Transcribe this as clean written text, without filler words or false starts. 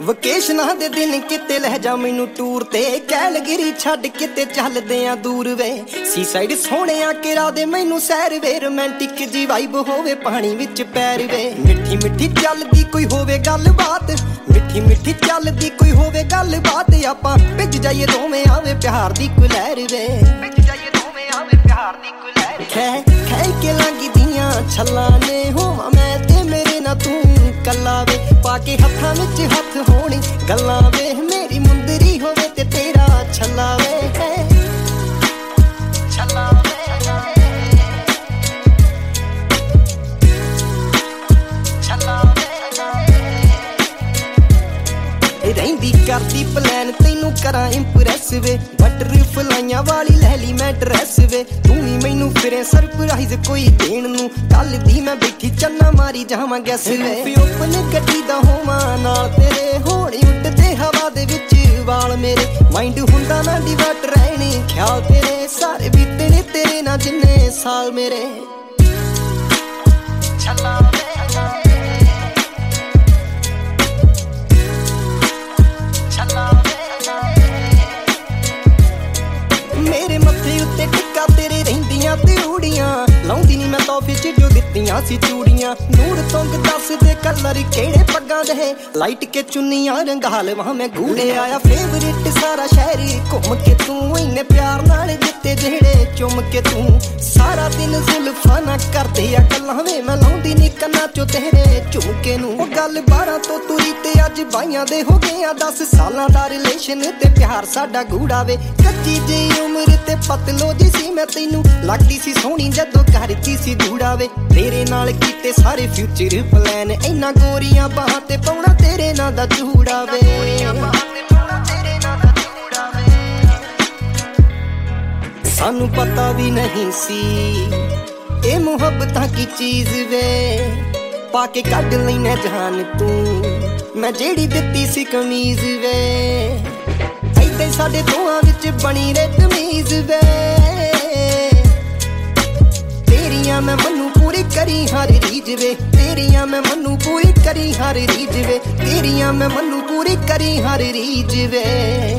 ਵਕੇਸ਼ਨਾਂ ਦੇ ਦਿਨ ਕਿਤੇ ਲੈ ਜਾ ਮੈਨੂੰ ਟੂਰ ਤੇ, ਕੈਲਗਰੀ ਛੱਡ ਕਿਤੇ ਚੱਲਦੇ ਆ ਦੂਰ ਵੇ। ਸੀ ਸਾਈਡ ਸੋਹਣਿਆ ਕਿਰਾ ਦੇ ਮੈਨੂੰ ਸੈਰ ਵੇ, ਰੋਮਾਂਟਿਕ ਜੀ ਵਾਈਬ ਹੋਵੇ ਪਾਣੀ ਵਿੱਚ ਪੈਰ ਵੇ। ਮਿੱਠੀ ਮਿੱਠੀ ਚੱਲਦੀ ਕੋਈ ਹੋਵੇ ਗੱਲਬਾਤ, ਮਿੱਠੀ ਮਿੱਠੀ ਚੱਲਦੀ ਕੋਈ ਹੋਵੇ ਗੱਲਬਾਤ, ਆਪਾਂ ਭਿੱਜ ਜਾਈਏ ਦੋਵੇਂ ਆਵੇ ਪਿਆਰ ਦੀ ਕੋਈ ਲਹਿਰ ਵੇ। ਭਿੱਜ ਜਾਈਏ ਦੋਵੇਂ ਆਵੇ ਪਿਆਰ ਦੀ ਕੋਈ ਲਹਿਰ। ਖੈ ਕੇ ਲੰਘਦੀਆਂ ਛੱਲਾਂ ਨੇ ਹੋਵਾਂ ਮੈਂ ਤੇ ਮੇਰੇ ਨਾਲ ਤੂੰ ਕੱਲਾ ਵੇ, ਪਾ ਕੇ ਹੱਥਾਂ ਵਿੱਚ ਹੱਥ ਹੋਣੀ ਗੱਲਾਂ ਵੇ, ਮੇਰੀ ਮੁੰਦਰੀ ਹੋਵੇ ਤੇ ਤੇਰਾ ਛੱਲਾ ਵੇ, ਛੱਲਾ ਵੇ। ਰਹਿੰਦੀ ਕਰਦੀ ਪਲਾਨ ਤੈਨੂੰ ਕਰਾਂ ਇੰਪ੍ਰੈਸ ਵੇ, ਬਟਰਫਲਾਈਆਂ ਵਾਲੀ ਲੈ ਲਈ ਮੈਂ ਡਰੈਸ ਵੇ। ਤੂੰ ਵੀ ਮੈਨੂੰ ਫਿਰੇ ਸਰਪ੍ਰਾਈਜ਼ ਕੋਈ ਦੇਣ ਨੂੰ, ਕੱਲ ਦੀ ਮੈਂ ਬੈਠੀ ਚੰਨਾ ਮਾਰੀ ਜਾਵਾਂ ਗੈਸ ਵੇ। ਓਪਨ ਗੱਡੀ ਦਾ ਹੋਵਾਂ ਨਾਲ ਤੇਰੇ, ਹੋਣੀ ਉੱਡਦੇ ਹਵਾ ਦੇ ਵਿੱਚ ਵਾਲ ਮੇਰੇ, ਮਾਈਂਡ ਹੁੰਦਾ ਨਾ ਡਿਵਰਟ ਰਹਿਣੀ ਖਿਆਲ ਤੇਰੇ, ਸਾਰੇ ਬੀਤੇ ਨੇ ਤੇਰੇ ਨਾਲ ਜਿੰਨੇ ਸਾਲ ਮੇਰੇ। ਛੱਲਾ ਮੇਰੇ ਮੱਥੇ ਉੱਤੇ ਟਿੱਕਾ ਤੇਰੇ ਰਹਿੰਦੀਆਂ ਤੇ ਊੜੀਆਂ, ਲਾਉਂਦੀ ਨੀ ਮੈਂ ਤੋਹਫੇ ਚ ਜੋ ਦਿੱਤੀਆਂ ਸੀ ਚੂੜੀਆਂ। ਨੂਰ ਤੁੰਗ ਦੱਸ ਦੇ ਕਲਰ ਕਿਹੜੇ ਪੱਗਾਂ ਦੇ, ਲਾਈਟ ਕੇ ਚੁੰਨੀਆਂ ਰੰਗਾ ਲਵਾਂ ਮੈਂ ਗੂੜੇ ਆਇਆ ਫੇਵਰਿਟ ਸਾਰਾ ਸ਼ਹਿਰ ਘੁੰਮ ਕੇ ਤੂੰ, ਇੰਨੇ ਪਿਆਰ ਨਾਲ ਦਿੱਤੇ ਜਿਹੜੇ ਚੁੰਮ ਕੇ ਤੂੰ। ਸਾਰਾ ਦਿਨ ਜ਼ੁਲਫਾਂ ਨਾ ਕਰਦੇ ਆ ਗੱਲਾਂ ਵੇ, ਮੈਂ ਲਾਉਂਦੀ ਨੀ ਕੰਨਾਂ ਚੋਂ ਤੇਰੇ ਝੁਮਕੇ ਨੂੰ। ਉਹ ਗੱਲ 12 ਤੋਂ ਤੁਰੀ ਤੇ ਅੱਜ 22 ਦੇ ਹੋ ਗਏ ਆ, 10 ਸਾਲਾਂ ਦਾ ਰਿਲੇਸ਼ਨ ਤੇ ਪਿਆਰ ਸਾਡਾ ਗੂੜਾ ਵੇ। ਕੱਚੀ ਜਿਹੀ ਉਮਰ ਤੇ ਪਤਲੋ ਜੀ ਸੀ ਮੈਂ ਤੈਨੂੰ, ਲੱਗਦੀ ਸੀ ਸੋਹਣੀ ਜਦੋਂ ਕਰਦੀ ਸੀ ਗੂੜਾ ਵੇ। ਤੇਰੇ ਨਾਲ ਕੀਤੇ ਸਾਰੇ ਫਿਊਚਰ ਪਲਾਨ, ਇੰਨਾ ਗੋਰੀਆਂ ਬਾਹਾਂ ਤੇ ਪਾਉਣਾ ਤੇਰੇ ਨਾਂ ਦਾ ਜੂੜਾ ਵੇ। ਸਾਨੂੰ ਪਤਾ ਵੀ ਨਹੀਂ ਸੀ ਇਹ ਮੁਹੱਬਤਾਂ ਕੀ ਚੀਜ਼ ਵੇ, ਪਾ ਕੇ ਕੱਢ ਲੈਨੇ ਜਹਾਨ ਤੂੰ ਮੈਂ ਜਿਹੜੀ ਦਿੱਤੀ ਸੀ ਕਮੀਜ਼ ਵੇ। ਏਦਾਂ ਸਾਡੇ ਦੋਹਾਂ ਵਿੱਚ ਬਣੀ ਰੇ ਤਮੀਜ਼ ਵੇ, ਤੇਰੀਆਂ ਮੈਂ ਮੈਨੂੰ ਪੂਰੀ ਕਰੀ ਹਰ ਰੀਝ ਵੇ, ਤੇਰੀਆਂ ਮੈਂ ਮੈਨੂੰ ਪੂਰੀ ਕਰੀ ਹਰ ਰੀਝ ਵੇ, ਤੇਰੀਆਂ ਮੈਂ ਮੈਨੂੰ ਪੂਰੀ ਕਰੀ ਹਰ ਰੀਝ ਵੇ।